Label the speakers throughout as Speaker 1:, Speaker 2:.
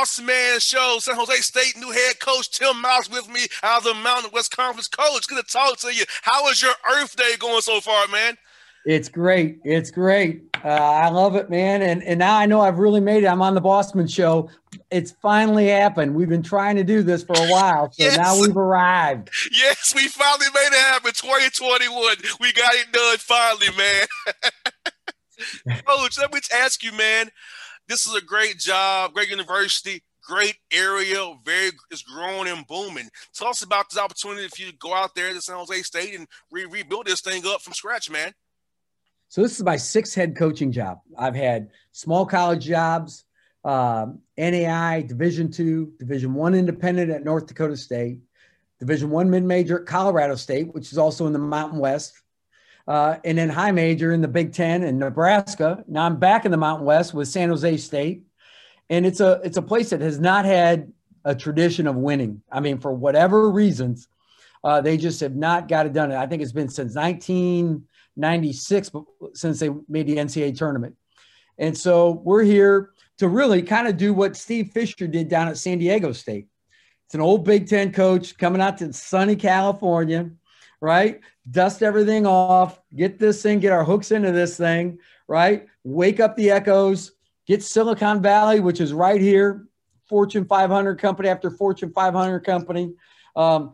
Speaker 1: Boss Man Show. San Jose State new head coach Tim Miles with me out of the Mountain West Conference. Coach, good to talk to you. How is your Earth Day going so far, man?
Speaker 2: It's great. It's great. I love it, man. And now I know I've really made it. I'm on the Bossman Show. It's finally happened. We've been trying to do this for a while, so now we've arrived.
Speaker 1: Yes, we finally made it happen. 2021. We got it done finally, man. Coach, let me ask you, man. This is a great job, great university, great area, it's growing and booming. Tell us about this opportunity if you go out there to San Jose State and rebuild this thing up from scratch, man.
Speaker 2: So this is my sixth head coaching job. I've had small college jobs, NAI, Division II, Division I independent at North Dakota State, Division I mid-major at Colorado State, which is also in the Mountain West, and then high major in the Big Ten in Nebraska. Now I'm back in the Mountain West with San Jose State, and it's a place that has not had a tradition of winning. I mean, for whatever reasons, they just have not got it done. I think it's been since 1996 since they made the NCAA tournament. And so we're here to really kind of do what Steve Fisher did down at San Diego State. It's an old Big Ten coach coming out to sunny California, right? Dust everything off, get this thing, get our hooks into this thing, right? Wake up the echoes, get Silicon Valley, which is right here, Fortune 500 company after Fortune 500 company. San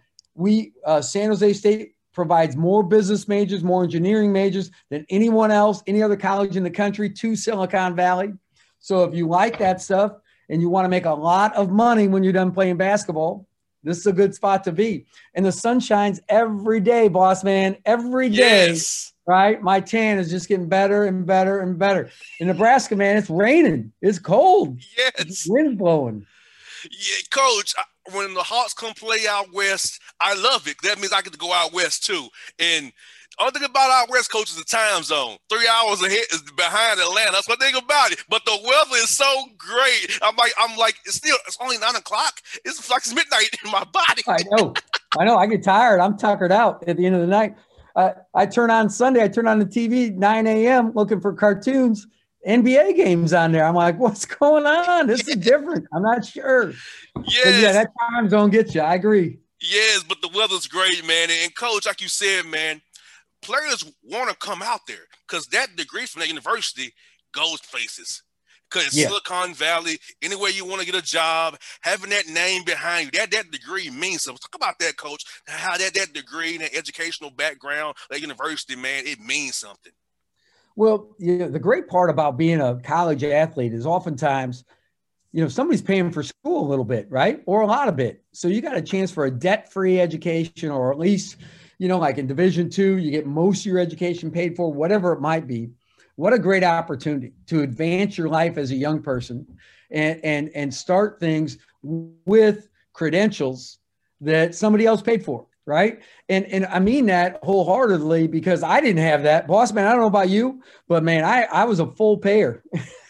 Speaker 2: Jose State provides more business majors, more engineering majors than anyone else, any other college in the country to Silicon Valley. So if you like that stuff and you want to make a lot of money when you're done playing basketball, this is a good spot to be. And the sun shines every day, boss man, every day, right? My tan is just getting better and better and better. In Nebraska, man, it's raining. It's cold.
Speaker 1: Yes.
Speaker 2: It's wind blowing.
Speaker 1: Yeah, Coach, when the Hawks come play out west, I love it. That means I get to go out west too. And the only thing about out west, Coach, is the time zone. 3 hours ahead is behind Atlanta. That's what I think about it. But the weather is so great. I'm like, it's only 9 o'clock. It's like it's midnight in my body.
Speaker 2: I know. I get tired. I'm tuckered out at the end of the night. I turn on Sunday. I turn on the TV 9 a.m. looking for cartoons. NBA games on there. I'm like, what's going on? This is different. I'm not sure.
Speaker 1: Yes.
Speaker 2: But yeah, that time zone gets you. I agree.
Speaker 1: Yes, but the weather's great, man. And Coach, like you said, man, players want to come out there because that degree from that university goes places. Because Silicon Valley, anywhere you want to get a job, having that name behind you, that degree means something. Talk about that, Coach. How that degree, that educational background, that university, man, it means something.
Speaker 2: Well, the great part about being a college athlete is oftentimes, somebody's paying for school a little bit, right? Or a lot of it. So you got a chance for a debt-free education, or at least, like in Division II, you get most of your education paid for, whatever it might be. What a great opportunity to advance your life as a young person and start things with credentials that somebody else paid for. Right. And I mean that wholeheartedly because I didn't have that. Boss man, I don't know about you, but man, I was a full payer.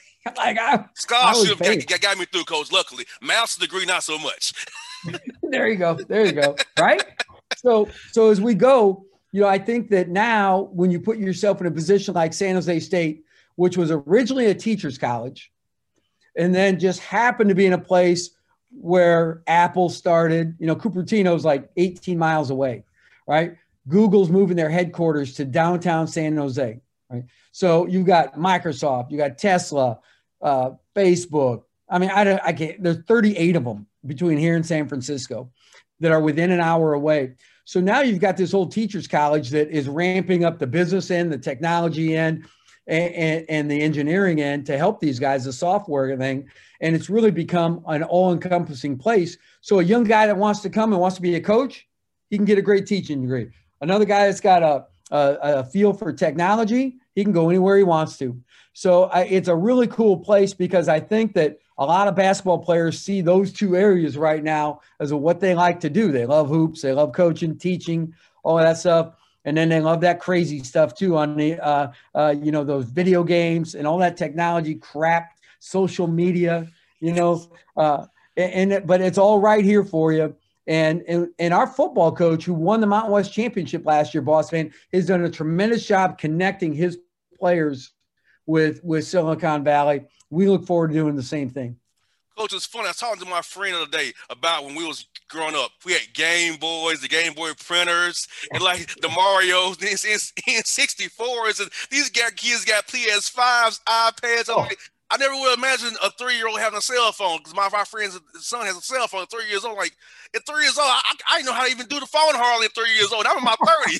Speaker 1: Scholarship got me through, Coach, luckily. Master's degree, not so much.
Speaker 2: There you go. Right. So as we go, I think that now when you put yourself in a position like San Jose State, which was originally a teacher's college, and then just happened to be in a place where Apple started, Cupertino's like 18 miles away, right? Google's moving their headquarters to downtown San Jose, right? So you've got Microsoft, you got Tesla, Facebook. I mean, I can't, there's 38 of them between here and San Francisco that are within an hour away. So now you've got this old teacher's college that is ramping up the business end, the technology end, and the engineering end to help these guys, the software thing. And it's really become an all-encompassing place. So a young guy that wants to come and wants to be a coach, he can get a great teaching degree. Another guy that's got a feel for technology, he can go anywhere he wants to. So it's a really cool place because I think that a lot of basketball players see those two areas right now as what they like to do. They love hoops, they love coaching, teaching, all of that stuff. And then they love that crazy stuff too on the, those video games and all that technology crap, social media, but it's all right here for you. And our football coach who won the Mountain West Championship last year, Boss Man, has done a tremendous job connecting his players with Silicon Valley. We look forward to doing the same thing.
Speaker 1: Coach, it's funny. I was talking to my friend the other day about when we was growing up. We had Game Boys, the Game Boy printers, and like the Marios, the N64s, and these kids got PS5s, iPads. I'm like, I never would imagine a 3-year-old having a cell phone because my friend's son has a cell phone at 3 years old. Like at 3 years old, I didn't know how to even do the phone hardly at 3 years old. I'm in my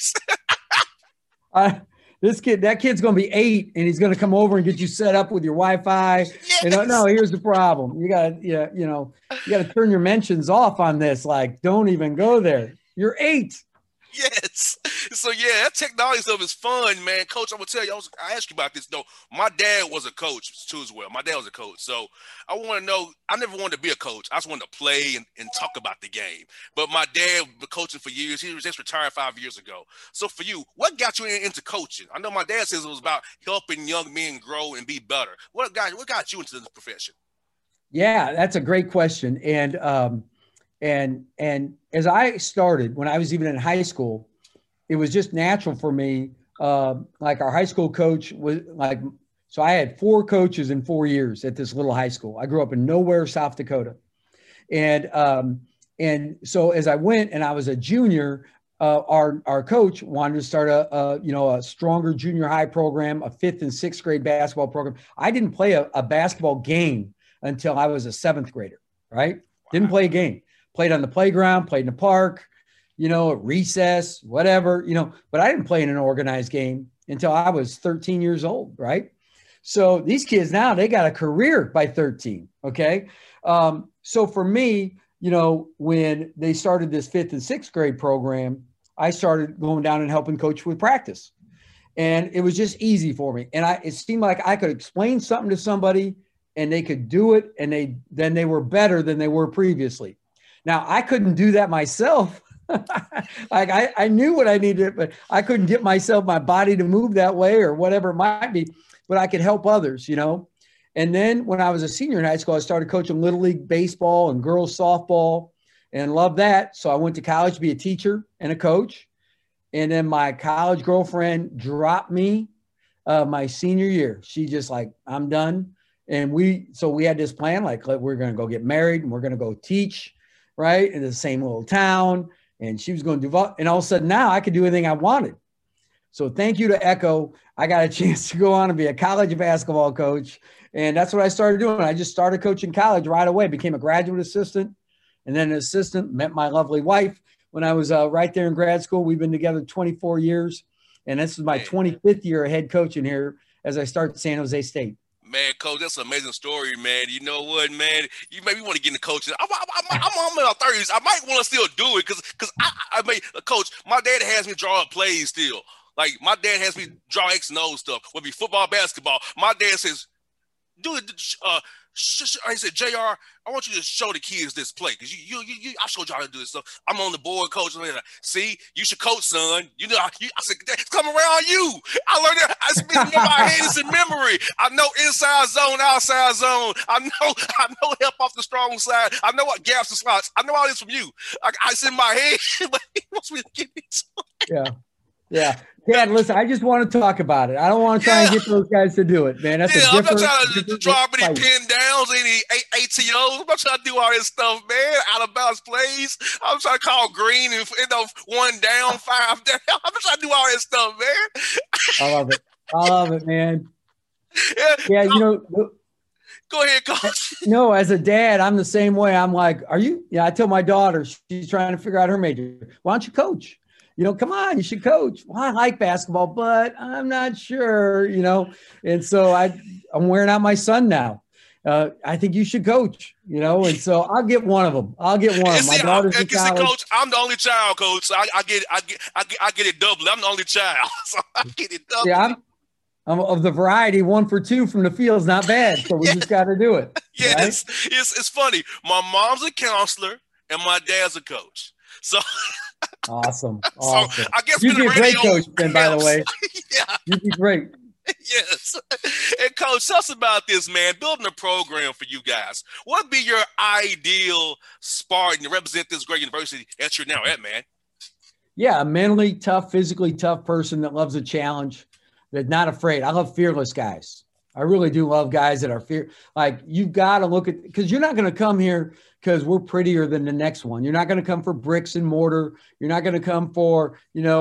Speaker 1: 30s.
Speaker 2: That kid's going to be 8 and he's going to come over and get you set up with your Wi-Fi. Yes. And no, here's the problem. You got to turn your mentions off on this. Like, don't even go there. You're 8.
Speaker 1: Yes. So yeah, that technology stuff is fun, man. Coach, I'm gonna tell you, I asked you about this though. My dad was a coach too as well. My dad was a coach. So I want to know, I never wanted to be a coach. I just wanted to play and talk about the game. But my dad was coaching for years. He was just retired 5 years ago. So for you, what got you into coaching? I know my dad says it was about helping young men grow and be better. What got you into this profession?
Speaker 2: Yeah, that's a great question. And as I started, when I was even in high school, it was just natural for me. Like our high school coach was like, so I had 4 coaches in 4 years at this little high school. I grew up in Nowhere, South Dakota. And so as I went and I was a junior, our coach wanted to start a stronger junior high program, a 5th and 6th grade basketball program. I didn't play a basketball game until I was a 7th grader, right? Wow. Didn't play a game. Played on the playground, played in the park, at recess, whatever, but I didn't play in an organized game until I was 13 years old, right? So these kids now, they got a career by 13, okay? So for me, when they started this 5th and 6th grade program, I started going down and helping coach with practice. And it was just easy for me. And it seemed like I could explain something to somebody and they could do it, and then they were better than they were previously. Now, I couldn't do that myself. Like I knew what I needed, but I couldn't get my body to move that way or whatever it might be, but I could help others, And then when I was a senior in high school, I started coaching Little League baseball and girls softball and loved that. So I went to college to be a teacher and a coach. And then my college girlfriend dropped me my senior year. She just like, I'm done. And we had this plan, like we're going to go get married and we're going to go teach, right, in the same little town. And she was going to do, and all of a sudden now I could do anything I wanted. So thank you to Echo. I got a chance to go on and be a college basketball coach. And that's what I started doing. I just started coaching college right away, became a graduate assistant and then an assistant, met my lovely wife when I was right there in grad school. We've been together 24 years. And this is my 25th year of head coaching here as I start San Jose State.
Speaker 1: Man, Coach, that's an amazing story, man. You know what, man? You maybe want to get into coaching. I'm in my 30s. I might want to still do it because I mean, Coach, my dad has me draw up plays still. Like, my dad has me draw X and O stuff, whether it be football, basketball. My dad says, do it. I said, JR, I want you to show the kids this play because I showed you how to do this stuff. I'm on the board, coach. I'm like, see, you should coach, son. I said, it's coming around you. I learned that. It's been in my head. It's in memory. I know inside zone, outside zone. I know help off the strong side. I know what gaps and slots. I know all this from you. It's in my head, but he wants me to get it.
Speaker 2: Yeah. Dad, listen, I just want to talk about it. I don't want to try and get those guys to do it, man. That's a different. I'm not trying
Speaker 1: to drop any pin downs, any ATOs. I'm not trying to do all this stuff, man. Out of bounds plays. I'm trying to call green and 1 down, 5 down. I'm not trying to do all this stuff, man.
Speaker 2: I love it, man. Yeah,
Speaker 1: Go ahead, Coach.
Speaker 2: No, as a dad, I'm the same way. I'm like, are you? Yeah, I tell my daughter, she's trying to figure out her major. Why don't you coach? Come on, you should coach. Well, I like basketball, but I'm not sure, And so I'm wearing out my son now. I think you should coach, and so I'll get one of them. My daughter's in college.
Speaker 1: Coach, I'm the only child, Coach. So I get it double. I'm the only child, so I get it double.
Speaker 2: Yeah, I'm of the variety. 1 for 2 from the field's not bad, so we just got to do it.
Speaker 1: Yes,
Speaker 2: right?
Speaker 1: It's funny. My mom's a counselor and my dad's a coach. So
Speaker 2: awesome.
Speaker 1: So I guess
Speaker 2: you'd be a great coach, then, by the way.
Speaker 1: Yeah.
Speaker 2: You'd be great.
Speaker 1: Yes. And Coach, tell us about this, man. Building a program for you guys. What would be your ideal Spartan to represent this great university that you're now at, man?
Speaker 2: Yeah, a mentally tough, physically tough person that loves a challenge, that's not afraid. I love fearless guys. I really do love guys that are fear. Like you've got to look at, because you're not going to come here because we're prettier than the next one. You're not going to come for bricks and mortar. You're not going to come for,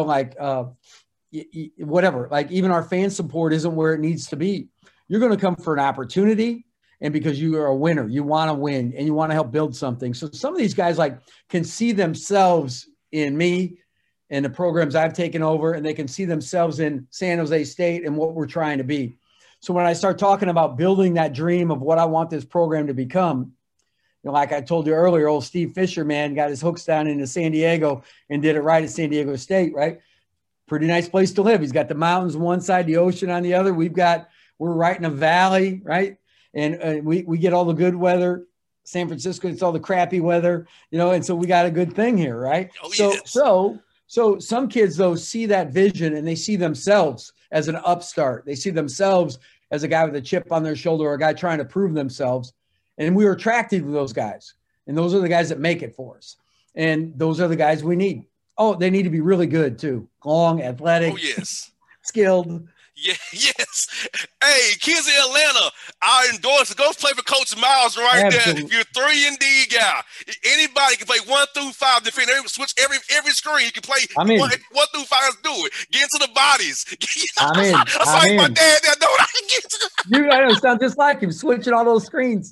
Speaker 2: whatever. Like even our fan support isn't where it needs to be. You're going to come for an opportunity. And because you are a winner, you want to win and you want to help build something. So some of these guys like can see themselves in me and the programs I've taken over, and they can see themselves in San Jose State and what we're trying to be. So when I start talking about building that dream of what I want this program to become, like I told you earlier, old Steve Fisher, man, got his hooks down into San Diego and did it right at San Diego State, right? Pretty nice place to live. He's got the mountains on one side, the ocean on the other. We're right in a valley, right? And we get all the good weather. San Francisco, it's all the crappy weather, and so we got a good thing here, right?
Speaker 1: Oh, yes.
Speaker 2: So some kids, though, see that vision and they see themselves as an upstart. They see themselves as a guy with a chip on their shoulder or a guy trying to prove themselves. And we are attracted to those guys. And those are the guys that make it for us. And those are the guys we need. Oh, they need to be really good, too. Long, athletic.
Speaker 1: Oh, yes.
Speaker 2: Skilled.
Speaker 1: Yeah, yes. Hey, kids in Atlanta, I endorse it. Go play for Coach Miles right
Speaker 2: Absolutely.
Speaker 1: there. If you're a 3-and-D guy, anybody can play 1 through 5. Defend switch every screen. You can play 1 through 5. Do it. Get into the bodies.
Speaker 2: I'm in.
Speaker 1: That's like my dad. That know I can get to.
Speaker 2: I know, sound just like him, switching all those screens.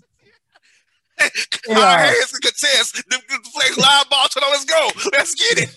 Speaker 1: Our hands can contest. The play live ball. Let's go. Let's get it.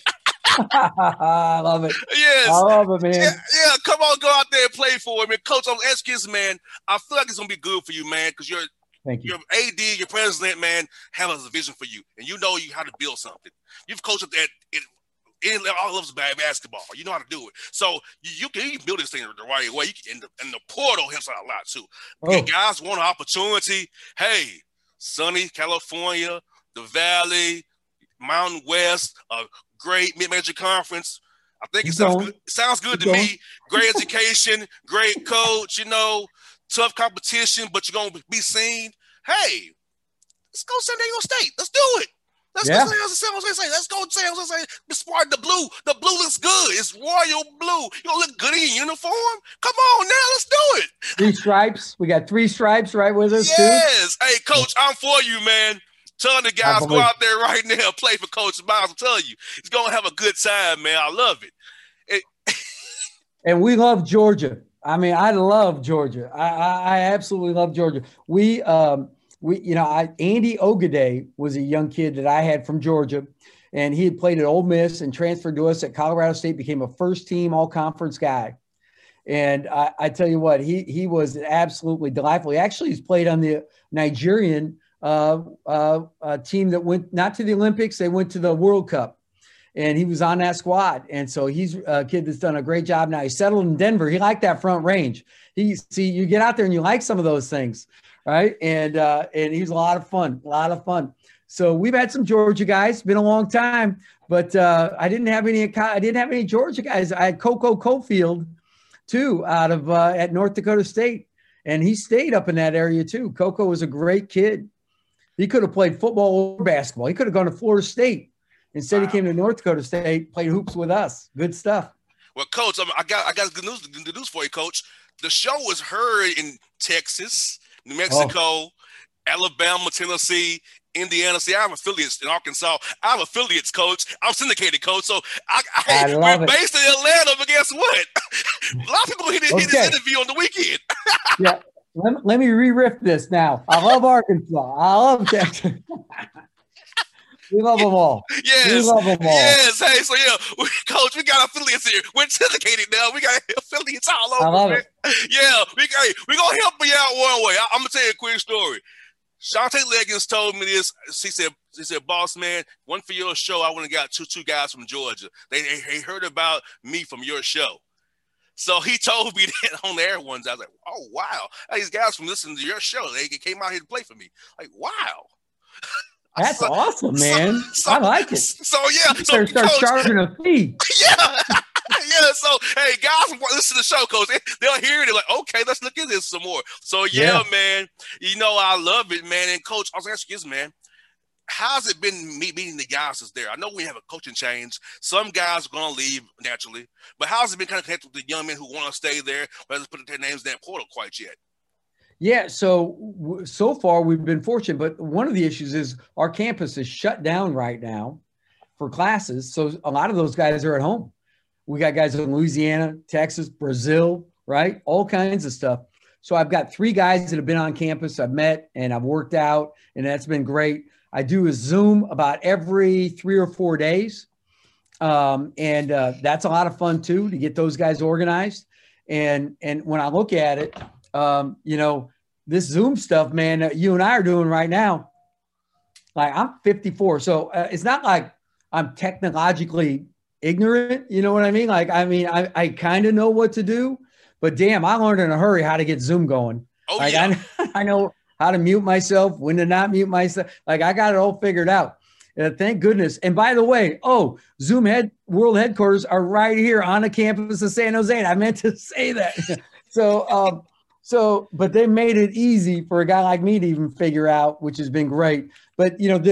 Speaker 2: I love it.
Speaker 1: Yes.
Speaker 2: I love it, man.
Speaker 1: Yeah, come on, go out there and play for him. And Coach, I'm asking this, man. I feel like it's going to be good for you, man, because
Speaker 2: Thank you.
Speaker 1: your AD, your president, man, have a vision for you. And you know how to build something. You've coached at all levels of basketball. You know how to do it. So you can build this thing the right way. And the portal helps out a lot, too. Oh. Guys want an opportunity. Hey, sunny California, the Valley, Mountain West, great mid-major conference. I think it sounds good to me. Great education, great coach, tough competition, but you're going to be seen. Hey, let's go San Diego State. Let's do it. Let's go San Jose State. Let's go San Jose State. Despite the blue. The blue looks good. It's royal blue. You don't look good in your uniform? Come on now. Let's do it.
Speaker 2: 3 stripes. We got 3 stripes right with us, too.
Speaker 1: Yes. Hey, Coach, I'm for you, man. Tell the guys go out there right now, play for Coach Miles. I'm telling you, he's going to have a good time, man. I love it.
Speaker 2: And we love Georgia. I mean, I love Georgia. I absolutely love Georgia. Andy Ogaday was a young kid that I had from Georgia, and he had played at Ole Miss and transferred to us at Colorado State, became a first-team all-conference guy. And I tell you what, he was absolutely delightful. He actually has played on the Nigerian a team that went not to the Olympics, they went to the World Cup, and he was on that squad. And so he's a kid that's done a great job. Now he's settled in Denver. He liked that front range. You get out there and you like some of those things, right? And he's a lot of fun. So we've had some Georgia guys. It's been a long time, but I didn't have any Georgia guys. I had Coco Cofield too out of at North Dakota State, and he stayed up in that area too. Coco was a great kid. He could have played football or basketball. He could have gone to Florida State. Instead, He came to North Dakota State, played hoops with us. Good stuff.
Speaker 1: Well, Coach, I got good news for you, Coach. The show was heard in Texas, New Mexico, Alabama, Tennessee, Indiana. See, I have affiliates in Arkansas. I have affiliates, Coach. I'm syndicated, Coach. So we're based in Atlanta, but guess what? A lot of people hit this interview on the weekend.
Speaker 2: Yeah. Let me re-riff this now. I love Arkansas. I love Texas. We love them all.
Speaker 1: Yes.
Speaker 2: We love them all.
Speaker 1: Yes. Hey, so Coach, we got affiliates here. We're syndicated now. We got affiliates all over.
Speaker 2: I love it.
Speaker 1: Yeah. We're going to help you out one way. I'm going to tell you a quick story. Shantae Leggins told me this. She said, boss man, one for your show, I went and got two guys from Georgia. They heard about me from your show. So he told me that on the air one day. I was like, oh, wow. These guys from listening to your show, they came out here to play for me. Like, wow.
Speaker 2: That's awesome, man. I like it.
Speaker 1: So, yeah.
Speaker 2: So start charging a fee.
Speaker 1: Yeah. Yeah. So, hey, guys, listen to the show, Coach. They'll hear it. They're like, okay, let's look at this some more. So, yeah, man, I love it, man. And, Coach, I was asking you this, man. How's it been meeting the guys that's there? I know we have a coaching change. Some guys are going to leave naturally. But how's it been kind of connected with the young men who want to stay there, but hasn't put their names in that portal quite yet?
Speaker 2: Yeah. So far we've been fortunate, but one of the issues is our campus is shut down right now for classes. So a lot of those guys are at home. We got guys in Louisiana, Texas, Brazil, right? All kinds of stuff. So I've got 3 guys that have been on campus I've met and I've worked out, and that's been great. I do a Zoom about every 3 or 4 days. And that's a lot of fun too, to get those guys organized. And when I look at it, this Zoom stuff, man, that you and I are doing right now, like I'm 54. So it's not like I'm technologically ignorant. You know what I mean? Like, I kind of know what to do, but damn, I learned in a hurry how to get Zoom going.
Speaker 1: Oh,
Speaker 2: like,
Speaker 1: yeah.
Speaker 2: I know how to mute myself, when to not mute myself. Like, I got it all figured out. Thank goodness. And by the way, Zoom World Headquarters are right here on the campus of San Jose. I meant to say that. But they made it easy for a guy like me to even figure out, which has been great. But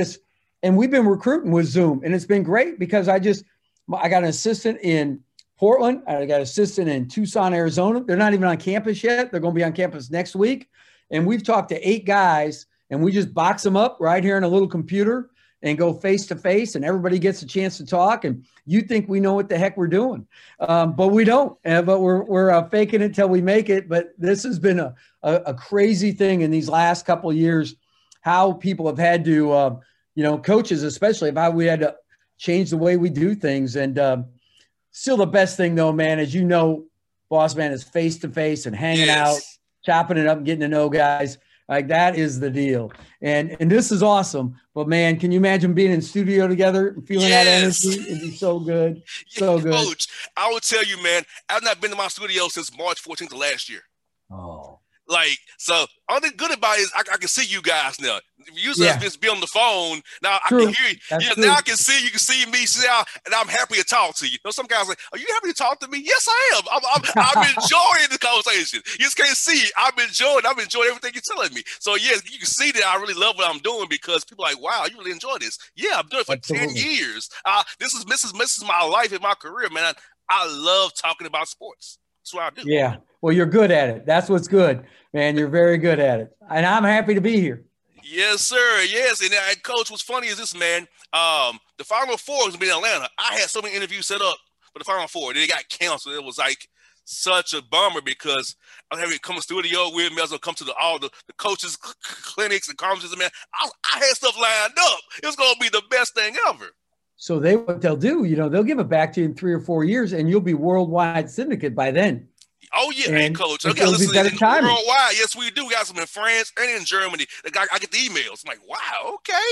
Speaker 2: and we've been recruiting with Zoom, and it's been great because I got an assistant in Portland. I got an assistant in Tucson, Arizona. They're not even on campus yet. They're going to be on campus next week. And we've talked to 8 guys, and we just box them up right here in a little computer and go face to face, and everybody gets a chance to talk. And you think we know what the heck we're doing, but we don't. But we're faking it till we make it. But this has been a crazy thing in these last couple of years, how people have had to, coaches especially, how we had to change the way we do things. And still the best thing though, man, as you know, boss man, is face to face and hanging out, chopping it up, getting to know guys. Like, that is the deal. And this is awesome. But man, can you imagine being in studio together and feeling that energy? It'd be so good. So good.
Speaker 1: Coach, I will tell you, man, I've not been to my studio since March 14th of last year.
Speaker 2: Oh.
Speaker 1: Like, so all the good about it is I can see you guys now. Usually I just be on the phone. Now I can hear you.
Speaker 2: That's
Speaker 1: now I can see you. Can see me. See how, and I'm happy to talk to you. Some guys are like, are you happy to talk to me? Yes, I am. I'm enjoying the conversation. You just can't see it. I'm enjoying everything you're telling me. So yes, you can see that I really love what I'm doing, because people are like, wow, you really enjoy this. Yeah, I'm doing it for 10 years. This is my life and my career, man. I love talking about sports. That's what I do.
Speaker 2: Yeah. Well, you're good at it. That's what's good, man. You're very good at it. And I'm happy to be here.
Speaker 1: Yes, sir. Yes. And Coach, what's funny is this, man. The Final Four was going to be in Atlanta. I had so many interviews set up for the Final Four. They got canceled. It was like such a bummer, because I was having to come to the studio with me. I was going to come to all the coaches' clinics and conferences. Man, I had stuff lined up. It was going to be the best thing ever.
Speaker 2: So what they'll do, they'll give it back to you in 3 or 4 years, and you'll be worldwide syndicate by then.
Speaker 1: Oh, yeah, man, Coach. I got listeners worldwide. Yes, we do. We got some in France and in Germany. I get the emails. I'm like, wow,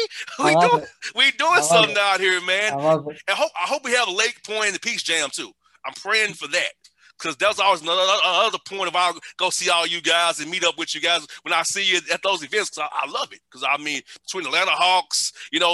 Speaker 1: okay. We doing something out here, man.
Speaker 2: I love it.
Speaker 1: And I hope we have a Lake Point and the Peach Jam, too. I'm praying for that, because that's always another point of I'll go see all you guys and meet up with you guys when I see you at those events, because I love it. Because, between Atlanta Hawks,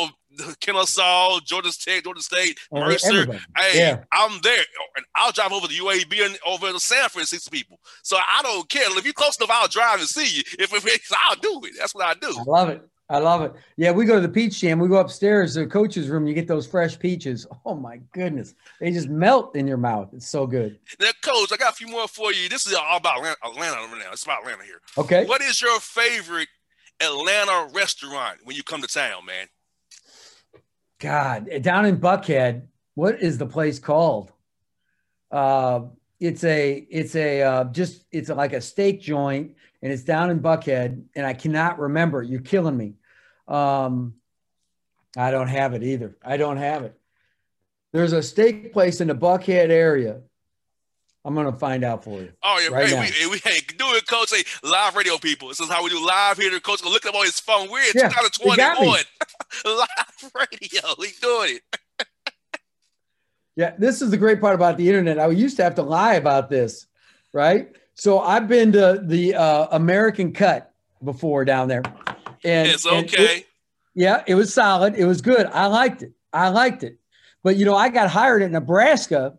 Speaker 1: Kennesaw, Georgia State, Mercer, I'm there. And I'll drive over to UAB and over to Sanford and see some people. So I don't care. If you're close enough, I'll drive and see you. If I'll do it. That's what I do.
Speaker 2: I love it. Yeah, we go to the Peach Jam. We go upstairs to the coach's room. You get those fresh peaches. Oh, my goodness. They just melt in your mouth. It's so good.
Speaker 1: Now, Coach, I got a few more for you. This is all about Atlanta right now. It's about Atlanta here.
Speaker 2: Okay.
Speaker 1: What is your favorite Atlanta restaurant when you come to town, man?
Speaker 2: God, down in Buckhead, what is the place called? It's like a steak joint, and it's down in Buckhead, and I cannot remember. You're killing me. I don't have it either. I don't have it. There's a steak place in the Buckhead area. I'm going to find out for you.
Speaker 1: Oh, yeah. We do it, Coach. Hey, live radio people. This is how we do live here. The coach going to look up on his phone. We're in 2021. Live radio. We doing it.
Speaker 2: Yeah, this is the great part about the internet. I used to have to lie about this, right? So I've been to the American Cut before down there. And
Speaker 1: it's okay.
Speaker 2: It was solid. It was good. I liked it. But, I got hired at Nebraska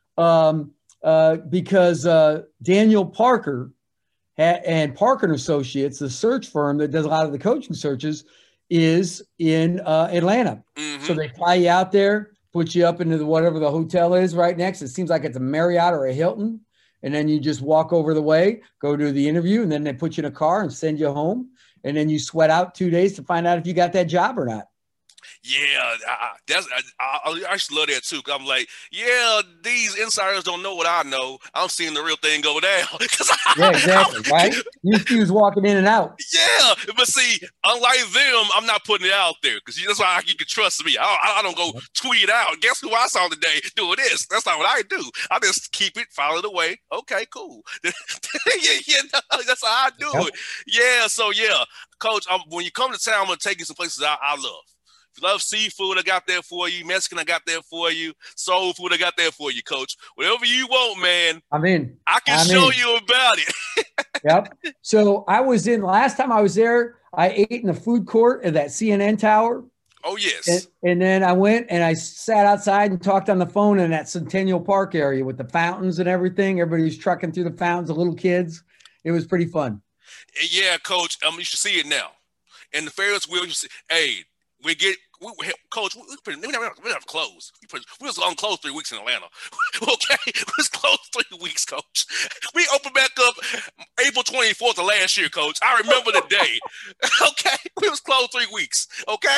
Speaker 2: because Daniel Parker and Parker & Associates, the search firm that does a lot of the coaching searches, is in Atlanta. Mm-hmm. So they fly you out there, put you up into whatever the hotel is right next. It seems like it's a Marriott or a Hilton. and then you just walk over the way, go to the interview, and then they put you in a car and send you home. And then you sweat out 2 days to find out if you got that job or not.
Speaker 1: Yeah, I actually love that too. Cause I'm like, yeah, these insiders don't know what I know. I'm seeing the real thing go down.
Speaker 2: Yeah, exactly. Right? You was walking in and out.
Speaker 1: Yeah, but see, unlike them, I'm not putting it out there because that's why you can trust me. I don't go tweet it out. Guess who I saw today doing this? That's not what I do. I just keep it, follow the way. Okay, cool. Yeah, that's how I do it. Yeah, so yeah, Coach, when you come to town, I'm gonna take you some places I love. If you love seafood, I got there for you. Mexican, I got there for you. Soul food, I got there for you, Coach. Whatever you want, man.
Speaker 2: I'm in.
Speaker 1: I can show you about it.
Speaker 2: Yep. So last time I was there, I ate in the food court at that CNN tower.
Speaker 1: Oh, yes.
Speaker 2: And then I went and I sat outside and talked on the phone in that Centennial Park area with the fountains and everything. Everybody was trucking through the fountains, the little kids. It was pretty fun.
Speaker 1: Yeah, Coach. You should see it now. And the Ferris wheel, you see, hey, Coach, we never have closed. We was on closed 3 weeks in Atlanta. Okay, we was closed 3 weeks, Coach. We opened back up April 24th of last year, Coach. I remember the day. Okay, we was closed 3 weeks. Okay.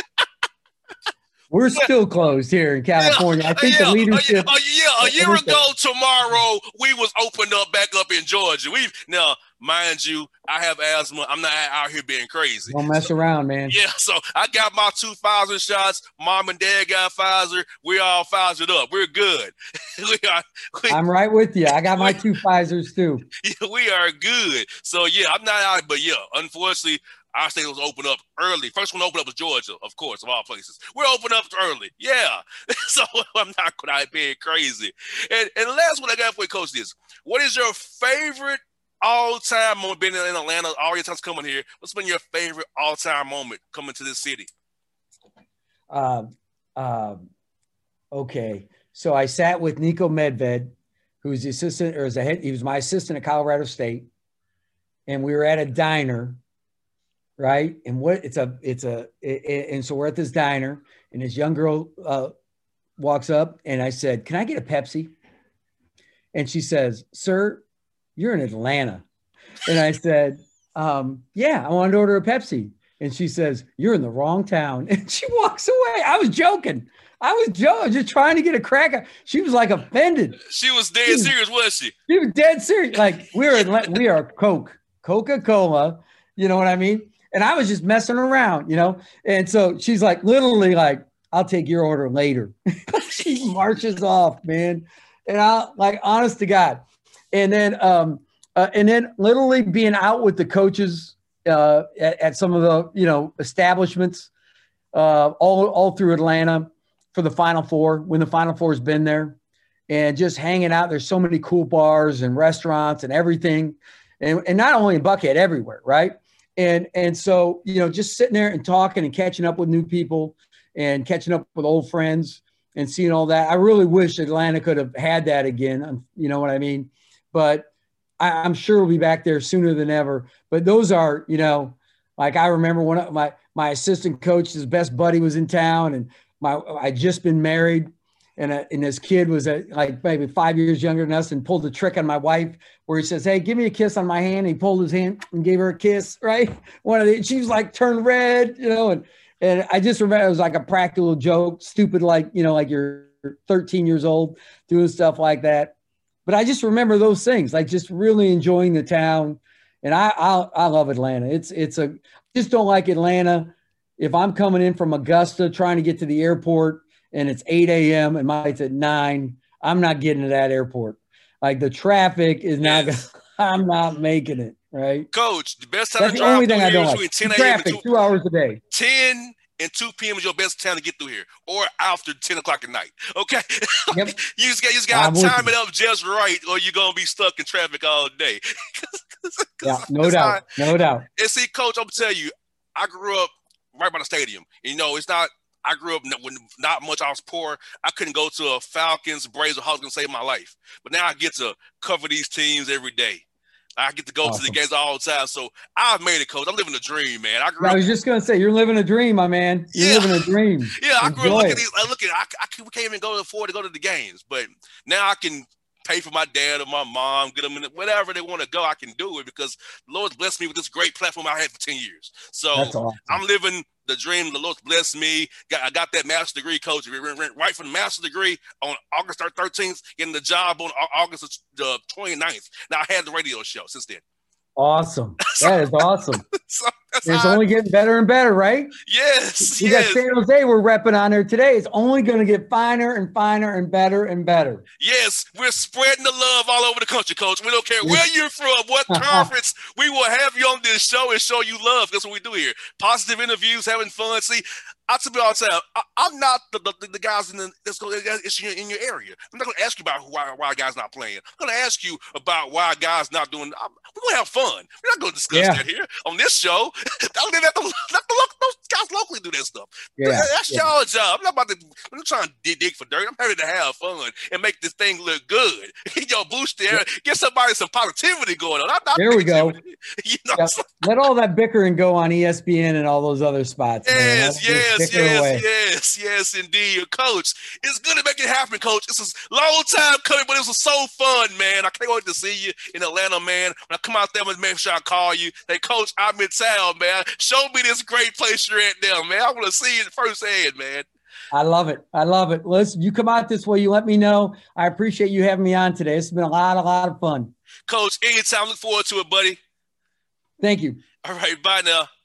Speaker 2: We're still closed here in California. I think the leadership.
Speaker 1: A year ago tomorrow, we was opened up back up in Georgia. Now, mind you, I have asthma. I'm not out here being crazy.
Speaker 2: Don't mess around, man.
Speaker 1: Yeah, so I got my 2 Pfizer shots. Mom and Dad got Pfizer. We all Pfizered up. We're good.
Speaker 2: I'm right with you. I got my 2 Pfizers too.
Speaker 1: Yeah, we are good. So yeah, I'm not out, but yeah, unfortunately, our state was open up early. First one to open up was Georgia, of course, of all places. We're open up early. Yeah. So I'm not out being crazy. And the last one I got for you, Coach, is what is your favorite all-time moment being in Atlanta, all your times coming here? What's been your favorite all-time moment coming to this city?
Speaker 2: Okay. So I sat with Niko Medved, who's the assistant, or he was my assistant at Colorado State. And we were at a diner, right? And and so we're at this diner, and this young girl walks up, and I said, "Can I get a Pepsi?" And she says, "Sir, you're in Atlanta." And I said, "Yeah, I wanted to order a Pepsi." And she says, "You're in the wrong town." And she walks away. I was joking. Just trying to get a crack. She was like offended.
Speaker 1: She was dead serious, wasn't she?
Speaker 2: She was dead serious. Like we are Coca-Cola. You know what I mean? And I was just messing around, And so she's like, literally like, "I'll take your order later." She marches off, man. And I like, honest to God. And then literally being out with the coaches at some of the, establishments all through Atlanta for the Final Four, when the Final Four has been there, and just hanging out. There's so many cool bars and restaurants and everything. And not only in Buckhead, everywhere, right? And so, just sitting there and talking and catching up with new people and catching up with old friends and seeing all that. I really wish Atlanta could have had that again. You know what I mean? But I'm sure we'll be back there sooner than ever. But those are, like I remember one of my assistant coach, his best buddy was in town, and I'd just been married. And this kid was like maybe 5 years younger than us, and pulled a trick on my wife where he says, "Hey, give me a kiss on my hand." He pulled his hand and gave her a kiss, right? She was like turned red, and I just remember it was like a practical joke, stupid, like, like you're 13 years old doing stuff like that. But I just remember those things, like just really enjoying the town. And I love Atlanta. Just don't like Atlanta. If I'm coming in from Augusta trying to get to the airport, and it's 8 a.m. and my flight's at 9, I'm not getting to that airport. Like the traffic is not, I'm not making it, right?
Speaker 1: Coach, the best time
Speaker 2: That's
Speaker 1: to
Speaker 2: the
Speaker 1: drive
Speaker 2: only thing I
Speaker 1: through
Speaker 2: don't
Speaker 1: here
Speaker 2: like.
Speaker 1: is between 10 a.m.
Speaker 2: Traffic, 2 hours a day.
Speaker 1: 10 and 2 p.m. is your best time to get through here, or after 10 o'clock at night. Okay?
Speaker 2: Yep.
Speaker 1: you just got to time it up just right, or you're going to be stuck in traffic all day.
Speaker 2: Yeah, no doubt. No doubt.
Speaker 1: And see, Coach, I'm going to tell you, I grew up right by the stadium. It's not, I grew up when not much. I was poor. I couldn't go to a Falcons, Braves, or Hawks and save my life. But now I get to cover these teams every day. I get to go to the games all the time. So I've made it, Coach. I'm living a dream, man.
Speaker 2: I was just going to say, you're living a dream, my man. You're living a dream.
Speaker 1: Yeah, I grew up looking at these. We can't even afford to go to the games. But now I can pay for my dad or my mom, get them in whatever they want to go. I can do it because the Lord's blessed me with this great platform I had for 10 years. So
Speaker 2: awesome.
Speaker 1: I'm living the dream. The Lord's blessed me. I got that master's degree, coach. Right from the master's degree on August 13th, getting the job on August 29th. Now I had the radio show since then.
Speaker 2: Awesome. That is awesome.
Speaker 1: So
Speaker 2: it's only getting better and better, right?
Speaker 1: Yes.
Speaker 2: You got San Jose we're repping on there today. It's only going to get finer and finer and better and better.
Speaker 1: Yes, we're spreading the love all over the country, coach. We don't care where you're from, what conference. We will have you on this show and show you love. That's what we do here. Positive interviews, having fun. See, I'll tell you all the time, I'm not the guys in your area. I'm not going to ask you about why a guy's not playing. I'm going to ask you about why a guy's not doing. We're going to have fun. We're not going to discuss that here on this show. Let those guys locally do that stuff. That's y'all job. I'm not trying to dig for dirt. I'm happy to have fun and make this thing look good. Boost there. Get somebody some positivity going on.
Speaker 2: There we go. Let all that bickering go on ESPN and all those other spots.
Speaker 1: Yes, indeed. Coach, it's good to make it happen, Coach. This is a long time coming, but this was so fun, man. I can't wait to see you in Atlanta, man. When I come out there, I'm going to make sure I call you. Hey, Coach, I'm in town, man. Show me this great place you're at now, man. I want to see it firsthand, man.
Speaker 2: I love it. Listen, you come out this way, you let me know. I appreciate you having me on today. It's been a lot of fun.
Speaker 1: Coach, anytime. Look forward to it, buddy.
Speaker 2: Thank you.
Speaker 1: All right, bye now.